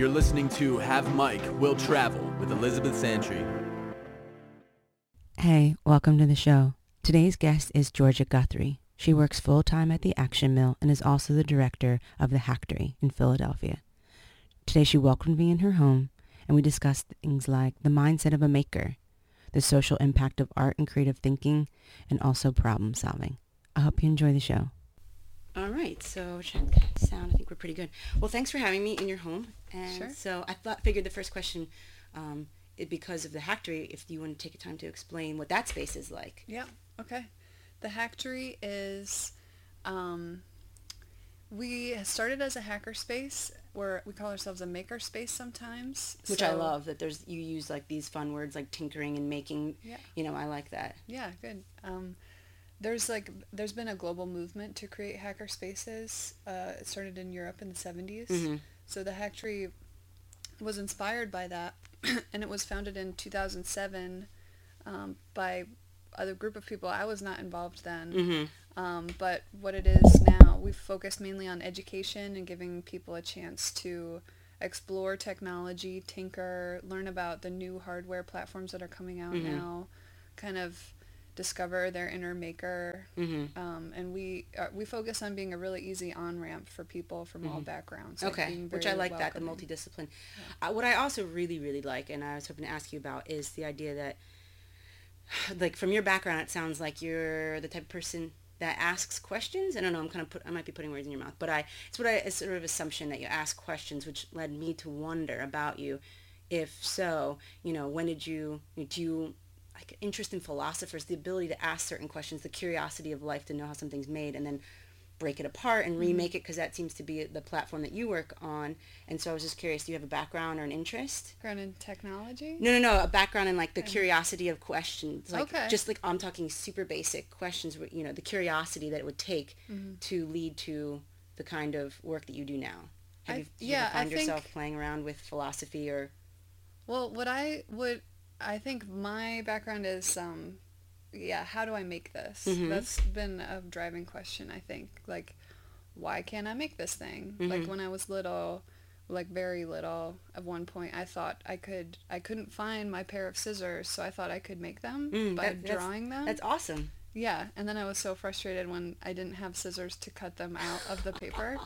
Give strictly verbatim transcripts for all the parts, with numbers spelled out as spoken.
You're listening to Have Mike Will Travel with Elizabeth Santry. Hey, welcome to the show. Today's guest is Georgia Guthrie. She works full-time at the Action Mill and is also the director of the Hacktory in Philadelphia. Today she welcomed me in her home, and we discussed things like the mindset of a maker, the social impact of art and creative thinking, and also problem solving. I hope you enjoy the show. All right, so check that sound. I think we're pretty good. Well, thanks for having me in your home. And Sure. so I thought, figured the first question, um, it, because of the Hacktory, if you want to take a time to explain what that space is like. Yeah, okay. The Hacktory is, um, we started as a hackerspace, where we call ourselves a makerspace sometimes. Which so, I love, that there's you use like these fun words like tinkering and making. Yeah. You know, I like that. Yeah, good. Um, there's like, there's been a global movement to create hacker spaces. Uh, it started in Europe in the seventies. Mm-hmm. So the Hacktory was inspired by that, and it was founded in two thousand seven um, by a group of people. I was not involved then. Mm-hmm. Um, but what it is now, we've focused mainly on education and giving people a chance to explore technology, tinker, learn about the new hardware platforms that are coming out Mm-hmm. now, kind of discover their inner maker. Mm-hmm. Um, and we uh, we focus on being a really easy on-ramp for people from all Mm-hmm. backgrounds. like Okay, being which I very like that, the welcoming. multidiscipline. Uh, what I also really, really like, and I was hoping to ask you about, is the idea that, like, from your background, it sounds like you're the type of person that asks questions. I don't know, I'm kind of put, I might be putting words in your mouth, but I, it's what I, it's sort of assumption that you ask questions, which led me to wonder about you. If so, you know, when did you, do you, like, interest in philosophers, the ability to ask certain questions, the curiosity of life to know how something's made, and then break it apart and remake it, because that seems to be the platform that you work on. And so I was just curious, do you have a background or an interest? Background in technology? No, no, no, a background in like the curiosity of questions, like Okay. just like I'm talking super basic questions, where, you know, the curiosity that it would take Mm-hmm. to lead to the kind of work that you do now. Have I- you, do you yeah, ever I find yourself think- playing around with philosophy or? Well, what I would, I think my background is, um, yeah, how do I make this? Mhm. That's been a driving question, I think. Like, why can't I make this thing? Mhm. Like, when I was little, like very little, at one point, I thought I could, I couldn't find my pair of scissors, so I thought I could make them Mm, by that- that's- drawing them. That's awesome. Yeah, and then I was so frustrated when I didn't have scissors to cut them out of the paper.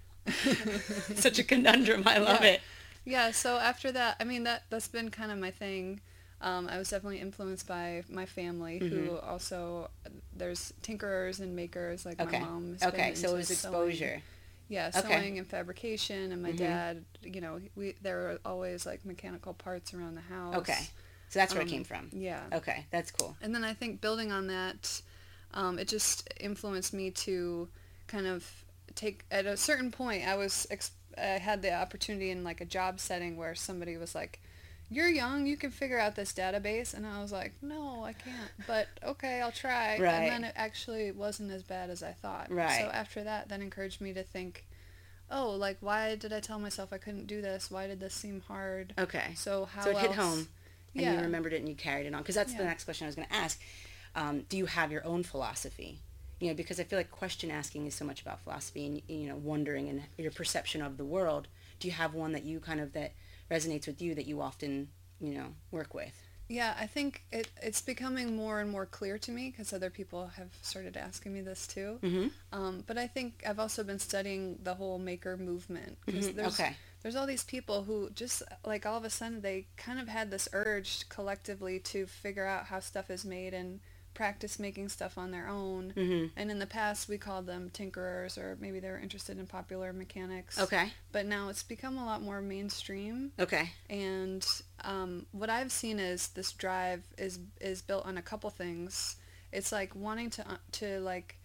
Such a conundrum. I love Yeah. it. Yeah, so after that, I mean, that, that's been kind of my thing. Um, I was definitely influenced by my family, who Mhm. also, there's tinkerers and makers, like Okay. my mom has Okay, been so it into was sewing. exposure. Yeah, Okay. sewing and fabrication, and my Mhm. dad, you know, we there were always, like, mechanical parts around the house. Okay, so that's where Um, it came from. Yeah. Okay, that's cool. And then I think building on that, um, it just influenced me to kind of take, at a certain point, I was, ex- I had the opportunity in like a job setting where somebody was like, you're young, you can figure out this database. And I was like, no, I can't, but okay, I'll try. Right. And then it actually wasn't as bad as I thought. Right. So after that, that encouraged me to think, oh, like, why did I tell myself I couldn't do this? Why did this seem hard? Okay. So how So it hit else- home, and Yeah. you remembered it and you carried it on. Because that's the Yeah. next question I was going to ask. Um, do you have your own philosophy? You know, because I feel like question asking is so much about philosophy and, you know, wondering and your perception of the world. Do you have one that you kind of, that resonates with you, that you often, you know, work with? Yeah, I think it, it's becoming more and more clear to me because other people have started asking me this too. Mm-hmm. Um, but I think I've also been studying the whole maker movement because Mhm, there's okay. there's all these people who just like all of a sudden they kind of had this urge collectively to figure out how stuff is made and practice making stuff on their own. Mm-hmm. And in the past we called them tinkerers, or maybe they were interested in popular mechanics. Okay. But now it's become a lot more mainstream. Okay. And um, what I've seen is this drive is is built on a couple things. It's like wanting to uh, to like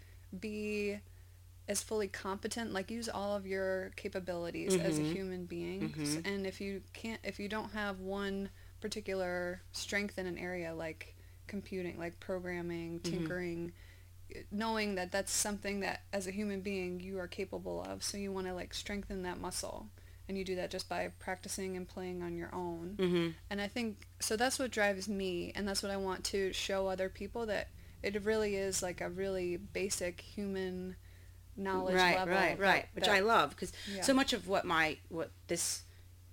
be as fully competent, like use all of your capabilities as a Mhm. human being. Mhm. And if you can't, if you don't have one particular strength in an area like computing, like programming, Mhm. tinkering, knowing that that's something that as a human being you are capable of, so you want to like strengthen that muscle, and you do that just by practicing and playing on your own. Mm-hmm. And I think so that's what drives me, and that's what I want to show other people, that it really is like a really basic human knowledge Right, level. right, that- right. Which that- I love, because Yeah. so much of what my what this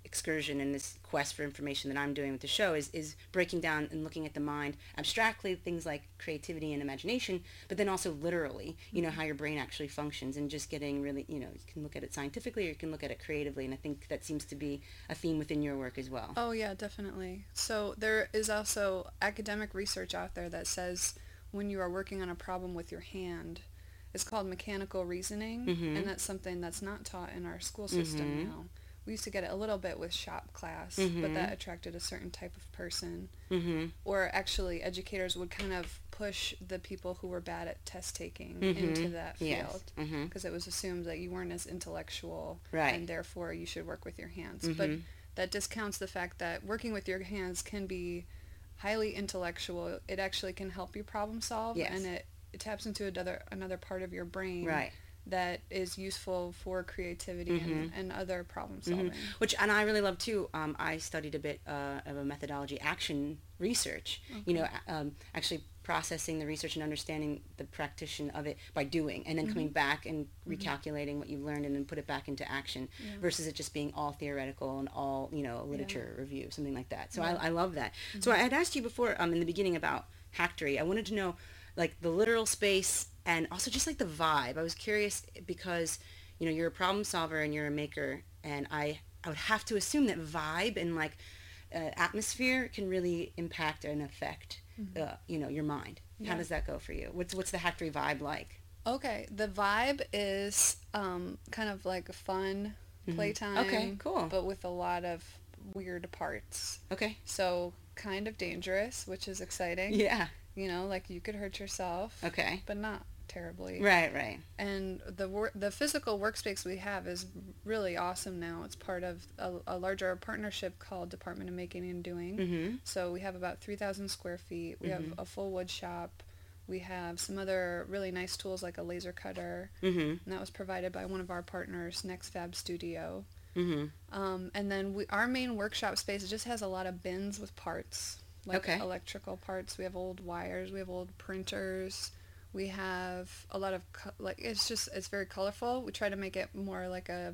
excursion and this quest for information that I'm doing with the show is, is breaking down and looking at the mind abstractly, things like creativity and imagination, but then also literally, you know, how your brain actually functions, and just getting really, you know, you can look at it scientifically or you can look at it creatively, and I think that seems to be a theme within your work as well. Oh yeah, definitely. So there is also academic research out there that says when you are working on a problem with your hand, it's called mechanical reasoning, mm-hmm. and that's something that's not taught in our school system mm-hmm. now. We used to get it a little bit with shop class, mm-hmm. but that attracted a certain type of person. Mm-hmm. Or actually, educators would kind of push the people who were bad at test taking mm-hmm. into that field, because yes. mm-hmm. it was assumed that you weren't as intellectual, right. and therefore you should work with your hands. Mm-hmm. But that discounts the fact that working with your hands can be highly intellectual. It actually can help you problem solve, yes. and it, it taps into another another part of your brain. Right. That is useful for creativity mm-hmm. and, and other problem solving. Mm-hmm. Which, and I really love too, um, I studied a bit uh, of a methodology, action research, okay. you know, um, actually processing the research and understanding the practitioner of it by doing, and then mm-hmm. coming back and mm-hmm. recalculating what you've learned and then put it back into action, yeah. versus it just being all theoretical and all, you know, literature yeah. review, something like that. So yeah. I, I love that. Mm-hmm. So I had asked you before um, in the beginning about Hacktory. I wanted to know, like, the literal space and also just like the vibe. I was curious because, you know, you're a problem solver and you're a maker, and I, I would have to assume that vibe and like uh, atmosphere can really impact and affect, mm-hmm. uh, you know, your mind. Yeah. How does that go for you? What's what's the Hacktory vibe like? Okay, the vibe is um, kind of like a fun mm-hmm. playtime. Okay, cool. But with a lot of weird parts. Okay. So kind of dangerous, which is exciting. Yeah. You know, like you could hurt yourself. Okay. But not terribly. Right, right. And the wor- the physical workspace we have is really awesome now. It's part of a, a larger partnership called Department of Making and Doing. Mm-hmm. So we have about three thousand square feet. We mm-hmm. have a full wood shop. We have some other really nice tools like a laser cutter. Mm-hmm. And that was provided by one of our partners, NextFab Studio. Mm-hmm. Um, and then we, our main workshop space just has a lot of bins with parts. Like okay. electrical parts. We have old wires. We have old printers. We have a lot of co- like it's just it's very colorful. We try to make it more like a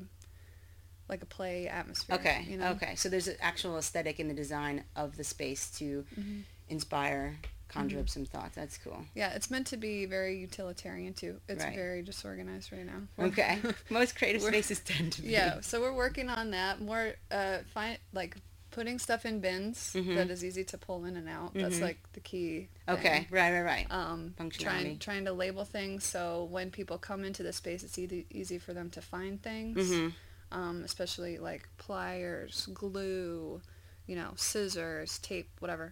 like a play atmosphere. Okay. You know? Okay. So there's an actual aesthetic in the design of the space to mm-hmm. inspire, conjure mm-hmm. up some thoughts. That's cool. Yeah, it's meant to be very utilitarian too. It's right. very disorganized right now. We're, okay. Most creative spaces tend to be. Yeah. So we're working on that more. Uh, find like. Putting stuff in bins mm-hmm. that is easy to pull in and out. Mm-hmm. That's like the key thing. Okay, right, right, right. Um, Functionality. Trying, trying to label things so when people come into the space, it's easy, easy for them to find things, mm-hmm. um, especially like pliers, glue, you know, scissors, tape, whatever,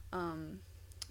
um,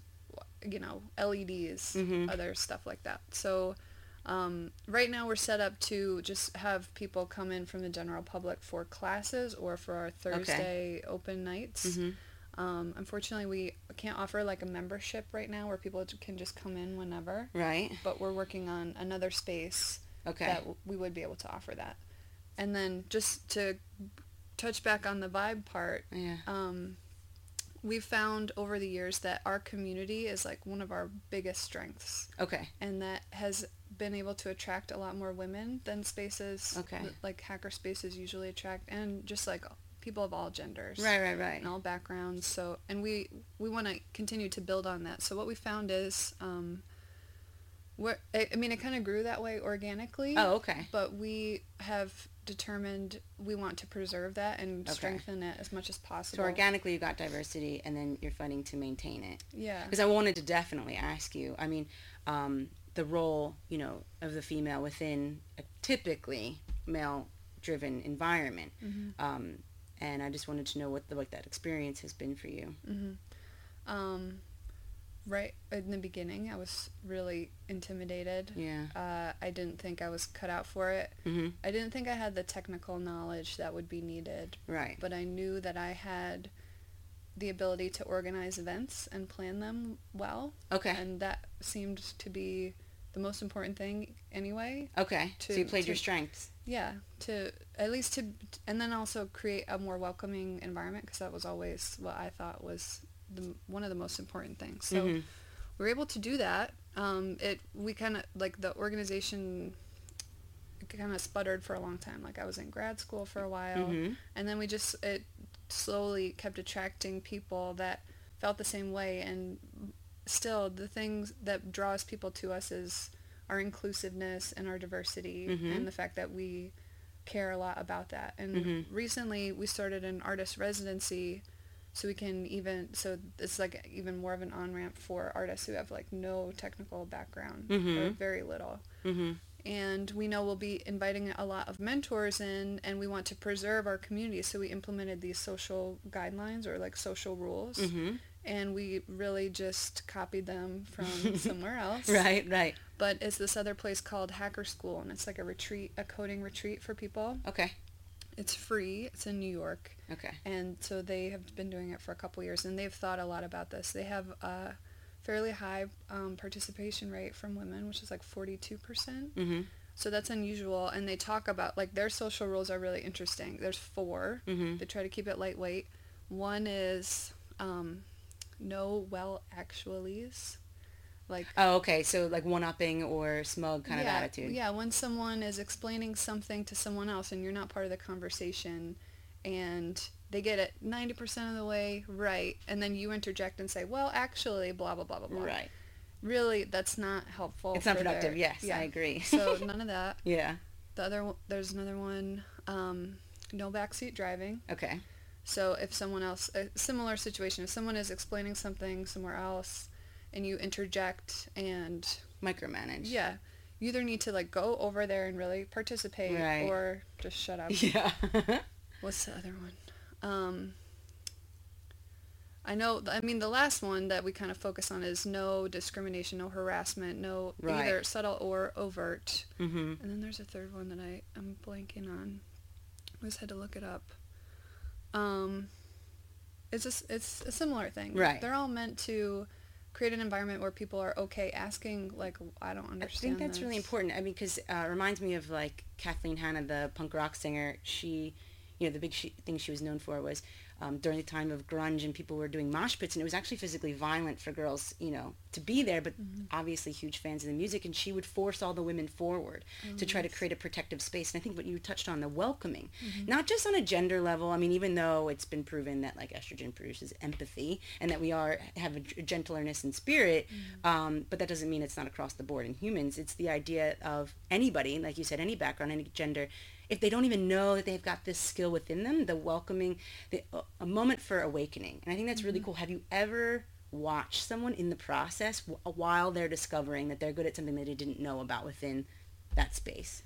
you know, L E Ds, mm-hmm. other stuff like that. So Um, right now we're set up to just have people come in from the general public for classes or for our Thursday okay. open nights. Mm-hmm. Um, unfortunately, we can't offer like a membership right now where people can just come in whenever. Right. But we're working on another space okay. that w- we would be able to offer that. And then just to touch back on the vibe part, yeah. um, we've found over the years that our community is like one of our biggest strengths. Okay. And that has been able to attract a lot more women than spaces okay. like hacker spaces usually attract, and just like people of all genders. Right, right, right. And all backgrounds. So, and we, we want to continue to build on that. So what we found is, um, we're, I, I mean, it kind of grew that way organically. Oh, okay. But we have determined we want to preserve that and okay. strengthen it as much as possible. So organically you got diversity, and then you're fighting to maintain it. Yeah. Because I wanted to definitely ask you, I mean, um, the role, you know, of the female within a typically male-driven environment. Mm-hmm. Um, and I just wanted to know what the, what that experience has been for you. Mm-hmm. Um, right in the beginning, I was really intimidated. Yeah. Uh, I didn't think I was cut out for it. Mm-hmm. I didn't think I had the technical knowledge that would be needed. Right. But I knew that I had the ability to organize events and plan them well. Okay. And that seemed to be the most important thing anyway. Okay. To, so you played to, your strengths. Yeah. To at least to, and then also create a more welcoming environment, because that was always what I thought was the, one of the most important things. So mm-hmm. we were able to do that. Um, it, we kind of, like the organization kind of sputtered for a long time. Like I was in grad school for a while, Mm-hmm. and then we just it slowly kept attracting people that felt the same way. And still, the things that draws people to us is our inclusiveness and our diversity, Mm-hmm. and the fact that we care a lot about that. And Mm-hmm. recently, we started an artist residency. So we can even, so it's like even more of an on-ramp for artists who have like no technical background Mm-hmm. or very little. Mm-hmm. And we know we'll be inviting a lot of mentors in, and we want to preserve our community. So we implemented these social guidelines or like social rules. Mm-hmm. And we really just copied them from somewhere else. Right, right. But it's this other place called Hacker School, and it's like a retreat, a coding retreat for people. Okay. It's free. It's in New York. Okay. And so they have been doing it for a couple years, and they've thought a lot about this. They have a fairly high um, participation rate from women, which is like forty-two percent. Mm-hmm. So that's unusual. And they talk about, like, their social rules are really interesting. There's four. Mm-hmm. They try to keep it lightweight. One is um, no well actuallys. Like, Oh, okay. So like one-upping or smug kind yeah, of attitude. Yeah, when someone is explaining something to someone else and you're not part of the conversation, and they get it ninety percent of the way right, and then you interject and say, well, actually, blah, blah, blah, blah, blah. Right. Really, that's not helpful. It's not for productive. their- Yes, yeah. I agree. So none of that. Yeah. The other, one- there's another one, um, no backseat driving. Okay. So if someone else, a similar situation, if someone is explaining something somewhere else and you interject and, Micromanage. yeah, you either need to like go over there and really participate Right. or just shut up. Yeah. What's the other one? Um, I know, I mean, the last one that we kind of focus on is no discrimination, no harassment, no Right. either subtle or overt. Mm-hmm. And then there's a third one that I, I'm blanking on. I just had to look it up. Um, it's a, s- it's a similar thing. Right. They're all meant to create an environment where people are okay asking, like, I don't I understand think that's really this. important. I mean, because uh, it reminds me of like Kathleen Hanna, the punk rock singer. She, you know, the big she, thing she was known for was um, during the time of grunge and people were doing mosh pits, and it was actually physically violent for girls, you know, to be there. But Mm-hmm. obviously, huge fans of the music, and she would force all the women forward Oh, to try to nice. create a protective space. And I think what you touched on, the welcoming, Mm-hmm. not just on a gender level. I mean, even though it's been proven that like estrogen produces empathy and that we are have a, g- gentleness in spirit, Mm-hmm. um, but that doesn't mean it's not across the board in humans. It's the idea of anybody, like you said, any background, any gender, if they don't even know that they've got this skill within them, the welcoming, the, a moment for awakening. And I think that's really cool. Have you ever watched someone in the process w- while they're discovering that they're good at something that they didn't know about within that space?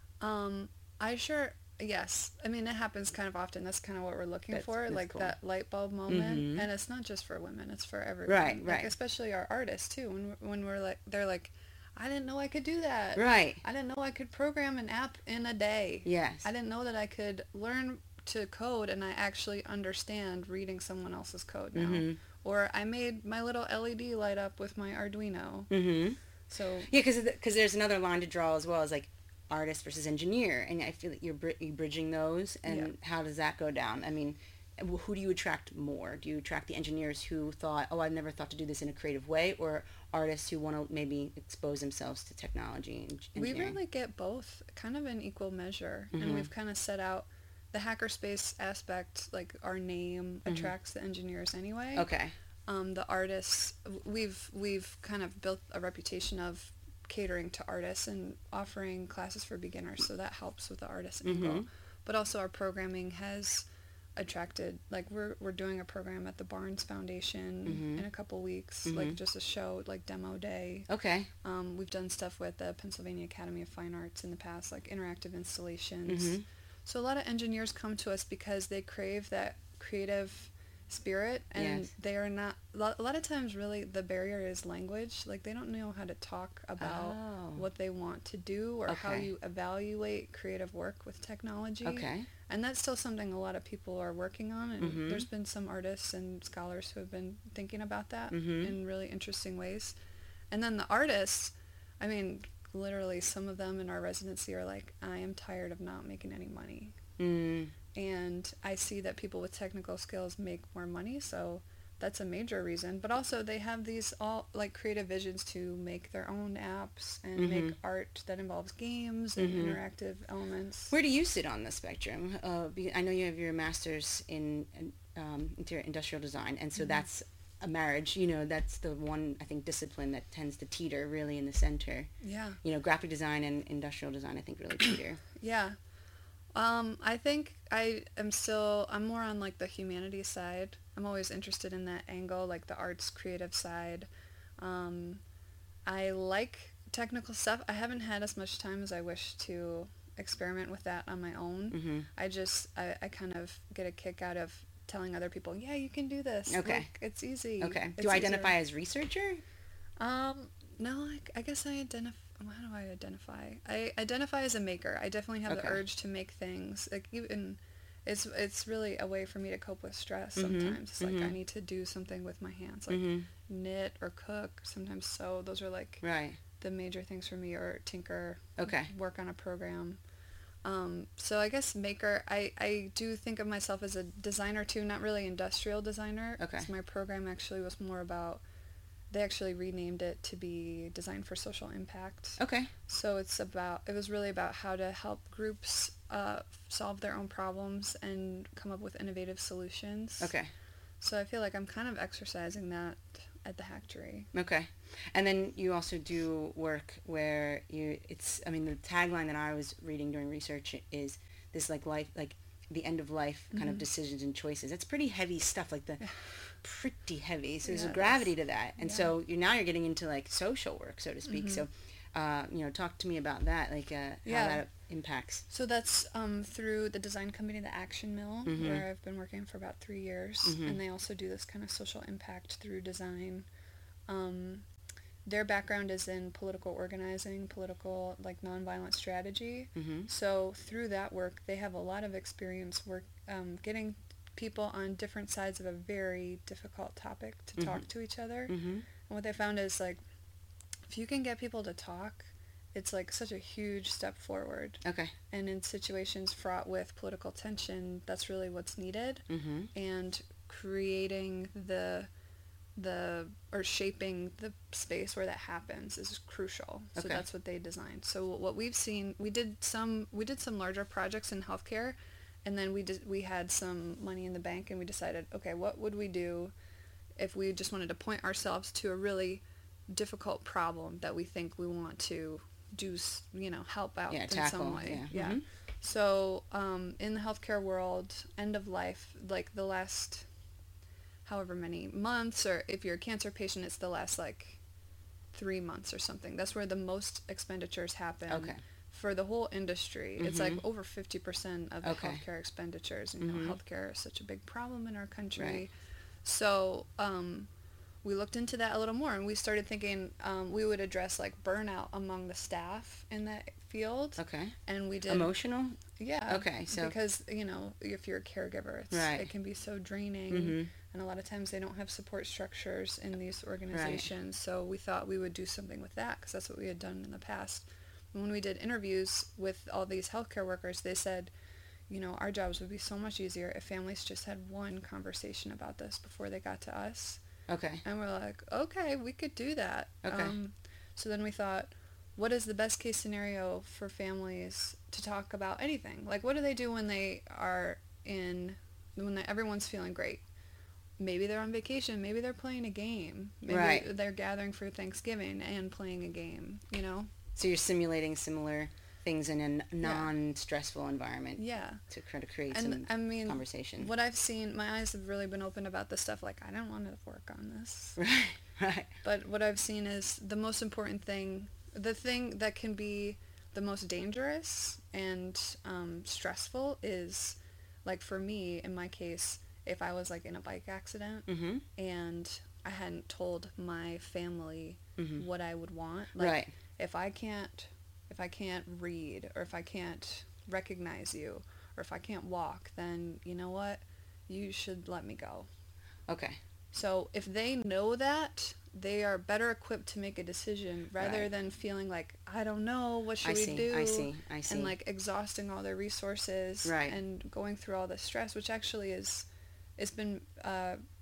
Um, I sure, yes. I mean, it happens kind of often. That's kind of what we're looking That's- for, that's like cool. that light bulb moment. Mhm. And it's not just for women; it's for everyone. Right, Like, right. especially our artists too. When when we're like, they're like, I didn't know I could do that. Right. I didn't know I could program an app in a day. Yes. I didn't know that I could learn to code and I actually understand reading someone else's code now. Mhm. Or I made my little L E D light up with my Arduino. Mm-hmm. So Yeah, because there's another line to draw as well as like artist versus engineer, and I feel that you're, bri- you're bridging those. And Yeah. how does that go down? I mean, wh- who do you attract more? Do you attract the engineers who thought, oh, I've never thought to do this in a creative way, or artists who want to maybe expose themselves to technology and we engineering? really get both kind of in equal measure. Mhm. And we've kind of set out the hackerspace aspect, like our name Mhm. attracts the engineers anyway. Okay. Um, the artists, we've we've kind of built a reputation of catering to artists and offering classes for beginners, so that helps with the artist angle. Mhm. But also our programming has attracted, like we're we're doing a program at the Barnes Foundation Mhm. in a couple weeks, Mhm. like just a show, like demo day. Okay. Um, we've done stuff with the Pennsylvania Academy of Fine Arts in the past, like interactive installations. Mhm. So a lot of engineers come to us because they crave that creative spirit, and Yes. they are not, a lot a lot of times really the barrier is language. Like they don't know how to talk about Oh. what they want to do or how Okay. you evaluate creative work with technology. Okay. And that's still something a lot of people are working on, and Mhm. there's been some artists and scholars who have been thinking about that Mhm. in really interesting ways. And then the artists, I mean, literally some of them in our residency are like, I am tired of not making any money. Mm. And I see that people with technical skills make more money, so that's a major reason. But also they have these all like creative visions to make their own apps and Mhm. make art that involves games and Mhm. interactive elements. Where do you sit on the spectrum? Uh, be- I know you have your master's in um, interior industrial design, and so Mhm. that's a marriage. You know, that's the one, I think, discipline that tends to teeter really in the center. Yeah. You know, graphic design and industrial design, I think, really teeter. Yeah. Um, I think I am still, I'm more on like the humanities side. I'm always interested in that angle, like the arts creative side. Um, I like technical stuff. I haven't had as much time as I wish to experiment with that on my own. Mm-hmm. I just, I, I kind of get a kick out of telling other people, yeah, you can do this. Okay. Look, it's easy. Okay. It's Do you identify easier." as researcher? Um, no, I, I guess I identify, how do I identify? I identify as a maker. I definitely have Okay. the urge to make things. Like even, it's it's really a way for me to cope with stress Mhm, sometimes. It's like I mhm. need to do something with my hands, like Mm-hmm. knit or cook, sometimes sew. Those are like Right. the major things for me, or tinker, Okay. work on a program. Um, so I guess maker, I, I do think of myself as a designer too, not really industrial designer. Okay. 'Cause my program actually was more about, they actually renamed it to be Design for Social Impact. Okay. So it's about, it was really about how to help groups uh, solve their own problems and come up with innovative solutions. Okay. So I feel like I'm kind of exercising that at the Hacktory. Okay. And then you also do work where you, it's, I mean, the tagline that I was reading during research is this like life, like the end of life kind of Mhm. decisions and choices. It's pretty heavy stuff, like the Yeah. pretty heavy. So there's Yeah, a it gravity is. to that. And Yeah. so you're now you're getting into like social work, so to speak. Mhm. So, uh, you know, talk to me about that, like uh, how Yeah. that impacts. So that's um, through the design company, the Action Mill, Mhm. where I've been working for about three years. Mhm. And they also do this kind of social impact through design. Um, their background is in political organizing, political, like, nonviolent strategy. Mm-hmm. So through that work, they have a lot of experience work um, getting people on different sides of a very difficult topic to Mhm. talk to each other. Mm-hmm. And what they found is, like, if you can get people to talk, it's, like, such a huge step forward. Okay. And in situations fraught with political tension, that's really what's needed. Mm-hmm. And creating the the or shaping the space where that happens is crucial. So Okay. that's what they designed. So what we've seen, we did some we did some larger projects in healthcare, and then we did we had some money in the bank, and we decided, okay, what would we do if we just wanted to point ourselves to a really difficult problem that we think we want to do, s- you know, help out Yeah, in tackle, some way. yeah. Yeah. Mhm. So um, in the healthcare world, end of life, like the last however many months, or if you're a cancer patient, it's the last like three months or something. That's where the most expenditures happen. Okay. For the whole industry. It's like Mhm. over fifty percent of the Okay. healthcare expenditures. You know, Mhm. healthcare is such a big problem in our country. Right. So um, we looked into that a little more, and we started thinking um, we would address like burnout among the staff in that field. Okay. And we did Emotional? yeah. Okay, so- because you know, if you're a caregiver, it's, Right. it can be so draining, Mhm. and a lot of times they don't have support structures in these organizations. So we thought we would do something with that, because that's what we had done in the past. And when we did interviews with all these healthcare workers, they said, you know, our jobs would be so much easier if families just had one conversation about this before they got to us. Okay. And we're like, okay, we could do that. Okay. Um, so then we thought, what is the best case scenario for families to talk about anything? Like, what do they do when they are in, when they, everyone's feeling great? Maybe they're on vacation. Maybe they're playing a game. Maybe Right. they're gathering for Thanksgiving and playing a game, you know? So you're simulating similar things in a n- non-stressful environment Yeah. to try to create And some I mean, conversation. what I've seen, my eyes have really been open about this stuff. Like, I don't want to work on this. Right. Right. But what I've seen is the most important thing, the thing that can be the most dangerous and um, stressful is, like for me, in my case, if I was like in a bike accident Mm-hmm. and I hadn't told my family Mhm. what I would want, like Right. if I can't, if I can't read, or if I can't recognize you, or if I can't walk, then you know what, you should let me go. Okay. So if they know that, they are better equipped to make a decision rather Right. than feeling like, I don't know, what should I we see. do? I see. I see. And like exhausting all their resources Right. and going through all the stress, which actually is, it's been uh,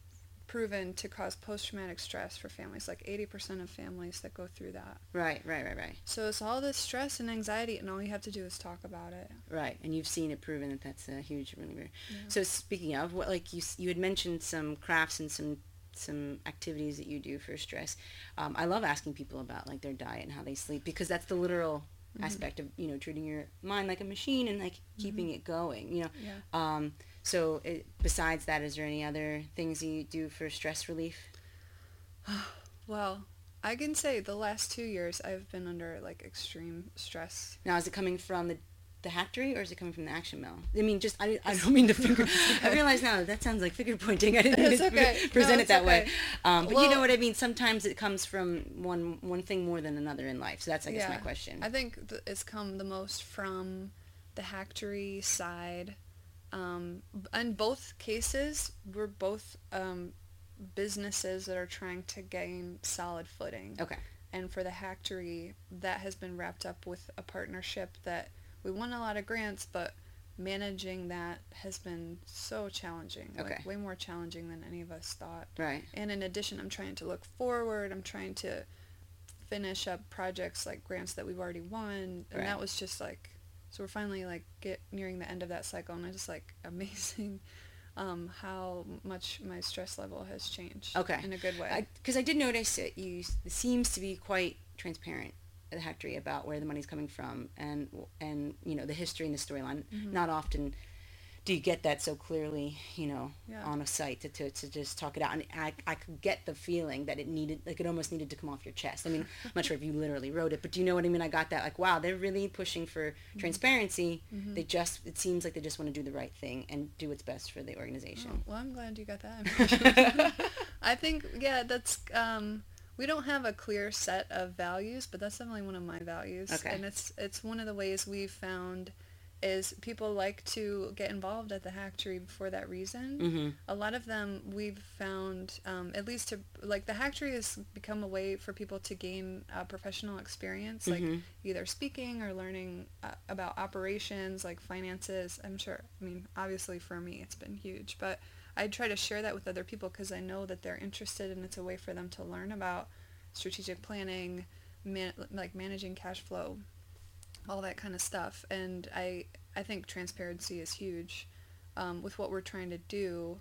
proven to cause post-traumatic stress for families, like eighty percent of families that go through that. Right, right, right, right. So it's all this stress and anxiety, and all you have to do is talk about it. Right, and you've seen it proven that that's a huge reliever. Yeah. So speaking of, what, like you, you had mentioned some crafts and some some activities that you do for stress. Um, I love asking people about like their diet and how they sleep, because that's the literal mm-hmm. aspect of, you know, treating your mind like a machine and like mm-hmm. keeping it going, you know. Yeah. Um, so it, besides that, is there any other things you do for stress relief? Well, I can say the last two years I've been under like extreme stress. Now, is it coming from the the Hactory, or is it coming from the Action Mill? I mean, just I, I don't mean to figure. I realize now that, that sounds like finger pointing. I didn't mean to okay. present no, it that okay. way. Um, but well, you know what I mean. Sometimes it comes from one one thing more than another in life. So that's I guess yeah, my question. I think th- it's come the most from the Hactory side. Um, in both cases, we're both um, businesses that are trying to gain solid footing. Okay. And for the Hactory, that has been wrapped up with a partnership that we won a lot of grants, but managing that has been so challenging. Okay. Like way more challenging than any of us thought. Right. And in addition, I'm trying to look forward. I'm trying to finish up projects like grants that we've already won. And right. that was just like, so we're finally like get nearing the end of that cycle, and it's just like amazing um, how much my stress level has changed. Okay. In a good way. Because I, I did notice that you it seems to be quite transparent at the Hactory about where the money's coming from and and you know the history and the storyline. Mm-hmm. Not often do you get that so clearly, you know, yeah. on a site to, to to just talk it out. And I I could get the feeling that it needed, like it almost needed to come off your chest. I mean, I'm not sure if you literally wrote it, but do you know what I mean? I got that, like, wow, they're really pushing for mm-hmm. transparency. Mm-hmm. They just, it seems like they just want to do the right thing and do what's best for the organization. Oh, well, I'm glad you got that. I think, yeah, that's, um, we don't have a clear set of values, but that's definitely one of my values. Okay. And it's it's one of the ways we've found is people like to get involved at the Hactory for that reason. Mm-hmm. A lot of them we've found, um, at least to, like the Hactory has become a way for people to gain uh, professional experience, like mm-hmm. either speaking or learning uh, about operations, like finances. I'm sure, I mean, obviously for me it's been huge, but I try to share that with other people because I know that they're interested, and it's a way for them to learn about strategic planning, man, like managing cash flow, all that kind of stuff. And I I think transparency is huge um, with what we're trying to do.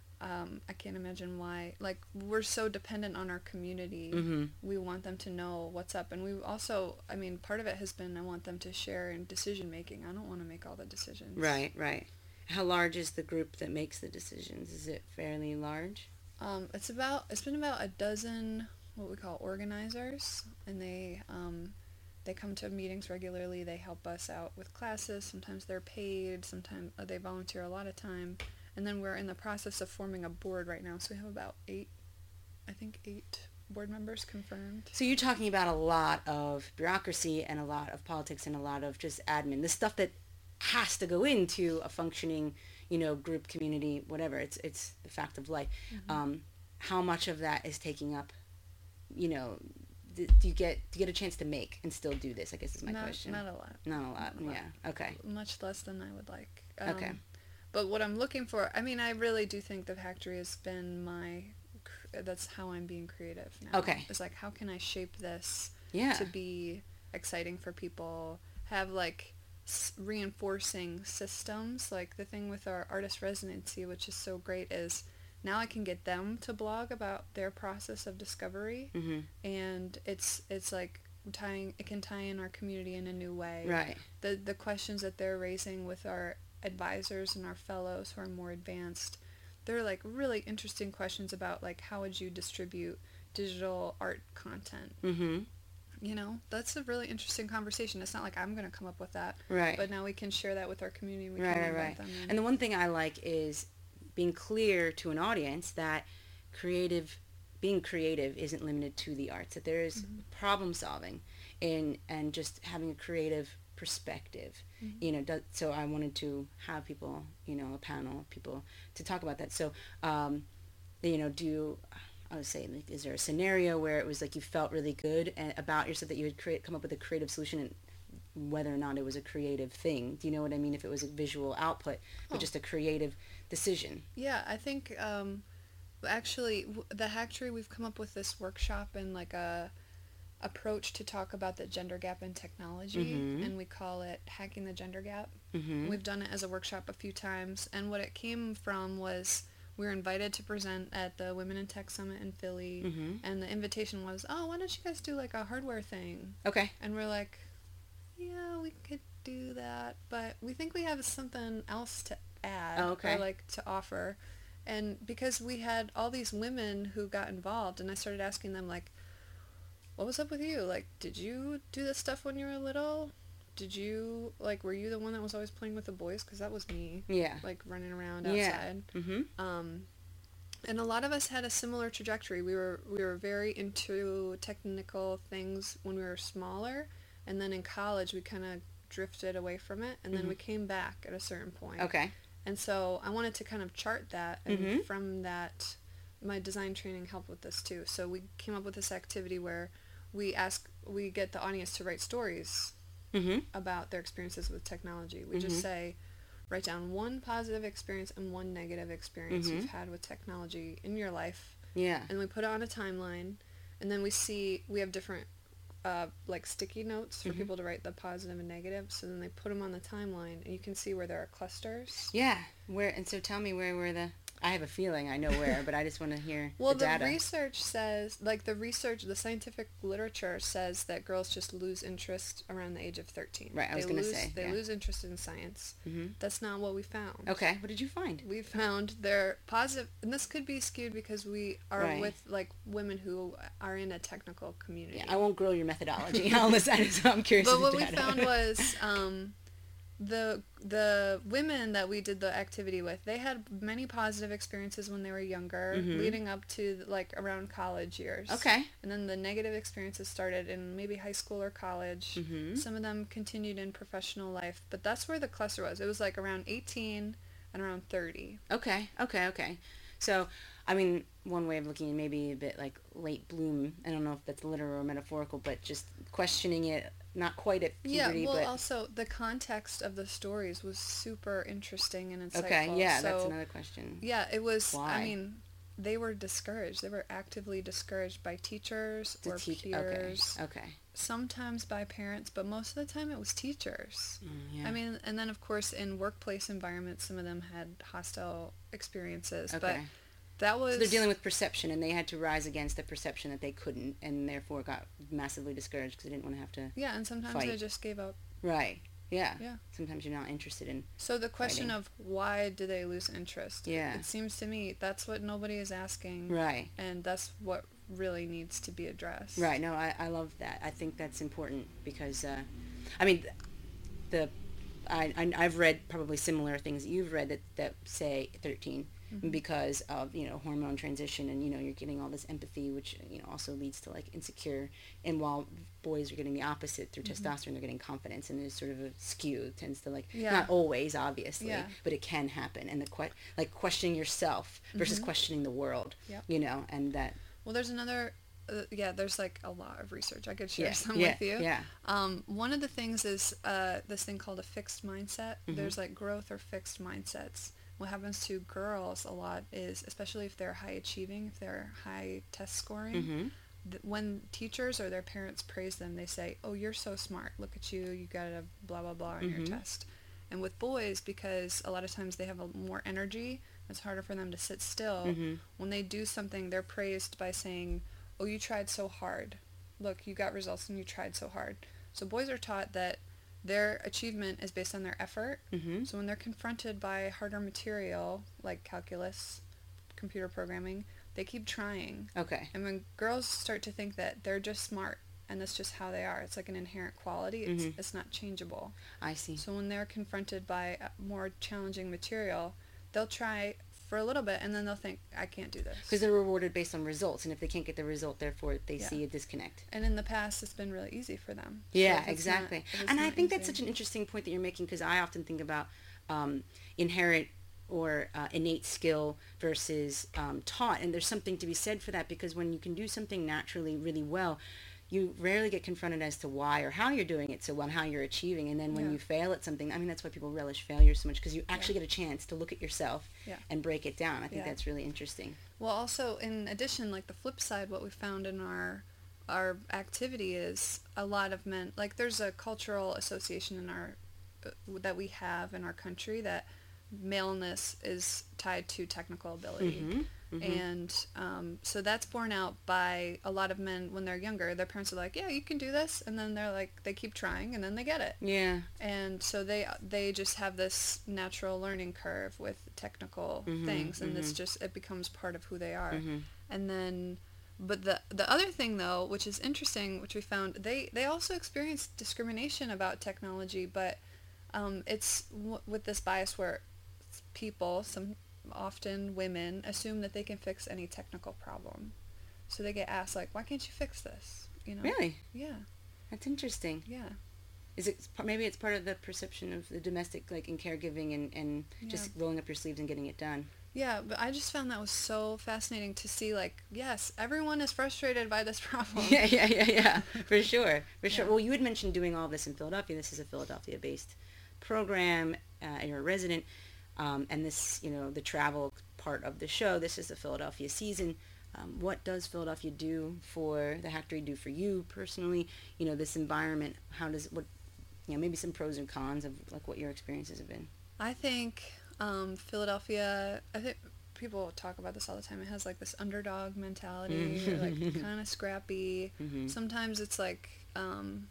Um, I can't imagine why, like, we're so dependent on our community. Mm-hmm. We want them to know what's up. And we also, I mean, part of it has been I want them to share in decision making. I don't want to make all the decisions. Right, right. How large is the group that makes the decisions? Is it fairly large? Um, it's about, it's been about a dozen what we call organizers, and they um, they come to meetings regularly. They help us out with classes. Sometimes they're paid. Sometimes uh, they volunteer a lot of time. And then we're in the process of forming a board right now. So we have about eight, I think eight board members confirmed. So you're talking about a lot of bureaucracy and a lot of politics and a lot of just admin. The stuff that has to go into a functioning, you know, group, community, whatever. It's it's the fact of life. Mm-hmm. Um, how much of that is taking up, you know, do you get do you get a chance to make and still do this? I guess is my not, question. Not a lot. Not a lot. Not a yeah. lot. Okay. Much less than I would like. Um, okay. But what I'm looking for, I mean, I really do think the Hactory has been my, that's how I'm being creative now. Okay. It's like, how can I shape this yeah. to be exciting for people, have like s- reinforcing systems. Like the thing with our artist residency, which is so great, is now I can get them to blog about their process of discovery. Mm-hmm. And it's it's like tying, it can tie in our community in a new way. Right. The the questions that they're raising with our advisors and our fellows who are more advanced, they're like really interesting questions about like how would you distribute digital art content. Mm-hmm. You know, that's a really interesting conversation. It's not like I'm going to come up with that, right? But now we can share that with our community. We right, can right, right. them and the one thing I like is being clear to an audience that creative, being creative isn't limited to the arts. That there is mm-hmm. problem solving, in and just having a creative perspective. Mm-hmm. You know, do, so I wanted to have people, you know, a panel of people to talk about that. So, um, you know, do I would say, like, is there a scenario where it was like you felt really good and about yourself that you would create, come up with a creative solution, and whether or not it was a creative thing? Do you know what I mean? If it was a visual output, but oh. just a creative decision. Yeah, I think um, Actually, w- the Hack Tree, we've come up with this workshop and like a approach to talk about the gender gap in technology, Mhm. and we call it Hacking the Gender Gap. Mm-hmm. We've done it as a workshop a few times, and what it came from was we were invited to present at the Women in Tech Summit in Philly, Mm-hmm. and the invitation was, oh, why don't you guys do like a hardware thing? Okay. And we're like, yeah, we could do that, but we think we have something else to add Oh, okay. or like to offer. And because we had all these women who got involved, and I started asking them like, what was up with you? Like, did you do this stuff when you were little? Did you, like, were you the one that was always playing with the boys? Because that was me. Yeah. Like, running around Yeah. outside. Mm-hmm. Um, and a lot of us had a similar trajectory. We were we were very into technical things when we were smaller, and then in college we kind of drifted away from it, and then Mhm. we came back at a certain point. Okay. And so I wanted to kind of chart that, and Mhm. from that, my design training helped with this too. So we came up with this activity where we ask, we get the audience to write stories Mm-hmm. about their experiences with technology. We Mhm. just say, write down one positive experience and one negative experience Mhm. you've had with technology in your life, Yeah. and we put it on a timeline, and then we see, we have different uh, like sticky notes for Mhm. people to write the positive and negative, so then they put them on the timeline, and you can see where there are clusters. Yeah. Where and so tell me where were the I have a feeling I know where, but I just want to hear Well, the the, data. research says, like the research, the scientific literature says that girls just lose interest around the age of thirteen. Right, I was They gonna lose- say, They yeah. lose interest in science. Mm-hmm. That's not what we found. Okay. What did you find? We found they're positive, and this could be skewed because we are Right. with like women who are in a technical community. Yeah, I won't grill your methodology. I'll listen. So I'm curious. But of the what we data. found was um, the the women that we did the activity with, they had many positive experiences when they were younger, Mhm. leading up to like around college years. Okay. And then the negative experiences started in maybe high school or college. Mm-hmm. Some of them continued in professional life, but that's where the cluster was. It was like around eighteen and around thirty. Okay. Okay. Okay. So, I mean, one way of looking at it, maybe a bit like late bloom. I don't know if that's literal or metaphorical, but just questioning it, not quite at puberty, Yeah, well, but also the context of the stories was super interesting and insightful. okay. Yeah, that's So, another question. yeah, it was. Why? I mean, they were discouraged. They were actively discouraged by teachers To or teach. peers. Okay. Okay. Sometimes by parents, but most of the time it was teachers. Mm, yeah. I mean, and then of course in workplace environments, some of them had hostile experiences. But okay. that was So they're dealing with perception, and they had to rise against the perception that they couldn't, and therefore got massively discouraged because they didn't want to have to. yeah, and sometimes fight. they just gave up. Right. Yeah. Yeah. Sometimes you're not interested in. So the question Fighting. of why do they lose interest? Yeah. It seems to me that's what nobody is asking. Right. And that's what really needs to be addressed. Right. No, I, I love that. I think that's important because, uh, I mean, the I, I I've read probably similar things that you've read that, that say thirteen Mhm. because of, you know, hormone transition, and, you know, you're getting all this empathy, which, you know, also leads to like insecure, and while boys are getting the opposite through Mhm. testosterone, they're getting confidence, and there's sort of a skew. It tends to like, Yeah. not always obviously, Yeah. but it can happen, and the que- like questioning yourself versus Mhm. questioning the world, Yep. you know, and that Well, there's another. Uh, yeah, there's like a lot of research. I could share yeah, some yeah, with you. yeah. Um, one of the things is uh, this thing called a fixed mindset. Mhm. There's like growth or fixed mindsets. What happens to girls a lot is, especially if they're high achieving, if they're high test scoring, Mm-hmm. th- when teachers or their parents praise them, they say, "Oh, you're so smart. Look at you. You got a blah blah blah on Mhm. your test." And with boys, because a lot of times they have a more energy, it's harder for them to sit still. Mm-hmm. When they do something, they're praised by saying, "Oh, you tried so hard. Look, you got results and you tried so hard." So boys are taught that their achievement is based on their effort. Mm-hmm. So when they're confronted by harder material like calculus, computer programming, they keep trying. Okay. And when girls start to think that they're just smart and that's just how they are, it's like an inherent quality, it's, Mhm. it's not changeable. I see. So when they're confronted by uh, more challenging material, they'll try for a little bit and then they'll think, "I can't do this." Because they're rewarded based on results, and if they can't get the result, therefore they Yeah. see a disconnect. And in the past, it's been really easy for them. So Yeah, if it's exactly. not- if it's And I not think that's easy- such an interesting point that you're making, because I often think about um, inherent or uh, innate skill versus um, taught, and there's something to be said for that, because when you can do something naturally really well, you rarely get confronted as to why or how you're doing it so well and how you're achieving. And then when Yeah. you fail at something, I mean, that's why people relish failure so much, because you actually Yeah. get a chance to look at yourself Yeah. and break it down. I think Yeah. that's really interesting. Well, also, in addition, like the flip side, what we found in our our activity is a lot of men, like there's a cultural association in our, uh, that we have in our country that maleness is tied to technical ability. Mm-hmm. Mm-hmm. And um, so that's borne out by a lot of men when they're younger. Their parents are like, yeah, you can do this. And then they're like, they keep trying and then they get it. Yeah. And so they they just have this natural learning curve with technical Mhm, things, and this mhm. just, it becomes part of who they are. Mhm. And then, but the the other thing though, which is interesting, which we found, they they also experience discrimination about technology, but um, it's w- with this bias where people, some often women, assume that they can fix any technical problem. So they get asked like, why can't you fix this? You know? Really? Yeah. That's interesting. Yeah. Is it maybe it's part of the perception of the domestic, like in caregiving and, and just Yeah. rolling up your sleeves and getting it done? Yeah, but I just found that was so fascinating to see, like, yes, everyone is frustrated by this problem. Yeah, yeah, yeah, yeah, for sure, for sure. Yeah. Well, you had mentioned doing all this in Philadelphia. This is a Philadelphia-based program. Uh, you're a resident, um, and this, you know, the travel part of the show. This is the Philadelphia season. Um, what does Philadelphia do for the Hacktory? Do for you personally? You know, this environment. How does what? You know, maybe some pros and cons of like what your experiences have been. I think um, Philadelphia, I think people talk about this all the time. It has like this underdog mentality, or like kind of scrappy. Mm-hmm. Sometimes it's like um,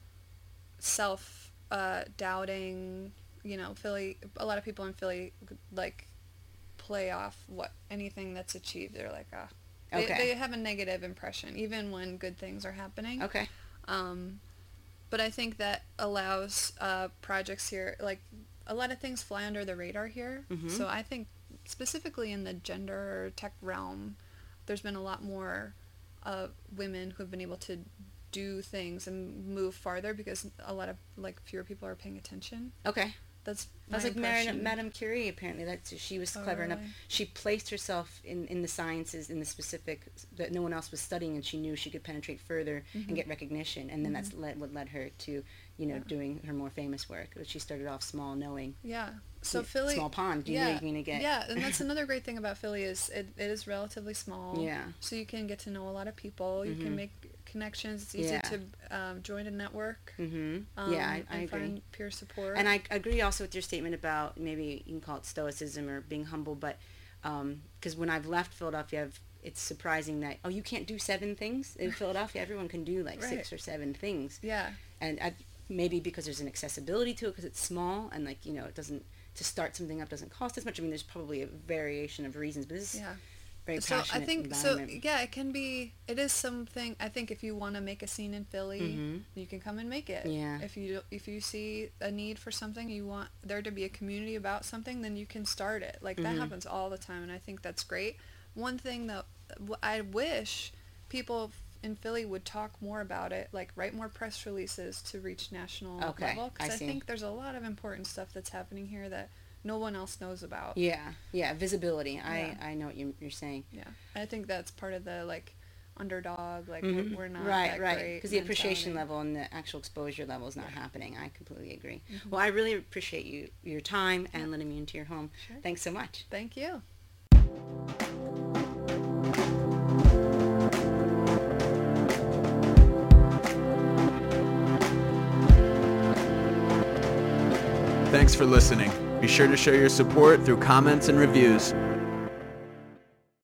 self uh, doubting. You know, Philly. A lot of people in Philly like play off what anything that's achieved. They're like, ah, they, Okay. they have a negative impression even when good things are happening. Okay. Um, but I think that allows uh, projects here, like a lot of things fly under the radar here. Mhm. So I think specifically in the gender tech realm, there's been a lot more uh, women who have been able to do things and move farther because a lot of like fewer people are paying attention. Okay. That's That's my like Mar- impression. Madame Curie. Apparently, that's she was Oh, clever enough. really? She placed herself in, in the sciences, in the specific that no one else was studying, and she knew she could penetrate further Mhm. and get recognition. And then that's Mhm. led, what led her to, you know, Yeah. doing her more famous work. But she started off small, knowing Yeah. So Yeah, Philly, small pond. You know yeah, you're going to get. yeah, and that's another great thing about Philly is it, it is relatively small. Yeah. So you can get to know a lot of people. You Mhm. can make connections. It's easy Yeah. to um, join a network. Mm-hmm. Um, yeah, I, I and agree. find peer support. And I agree also with your statement about maybe you can call it stoicism or being humble, but because when I've left Philadelphia, I've, it's surprising that, oh, you can't do seven things in Philadelphia. Everyone can do like Right. six or seven things. yeah. And I, maybe because there's an accessibility to it because it's small and like, you know, it doesn't, to start something up doesn't cost as much. I mean, there's probably a variation of reasons, but this is Yeah. very So passionate I think so. environment. Yeah, it can be. It is something. I think if you want to make a scene in Philly, Mhm. you can come and make it. Yeah. If you if you see a need for something, you want there to be a community about something, then you can start it. Like that Mhm. happens all the time, and I think that's great. One thing that w- I wish people in Philly would talk more about it, like write more press releases to reach national Okay, level. Because I I, see. think there's a lot of important stuff that's happening here that no one else knows about. Yeah, yeah, visibility. I, Yeah. I know what you, you're saying. Yeah, I think that's part of the like underdog. Like Mhm. we're, we're not right, that right. great Because the appreciation mentality. level and the actual exposure level is not happening. I completely agree. Mhm. Well, I really appreciate you, your time and letting me into your home. Sure. Thanks so much. Thank you. Thanks for listening. Be sure to show your support through comments and reviews.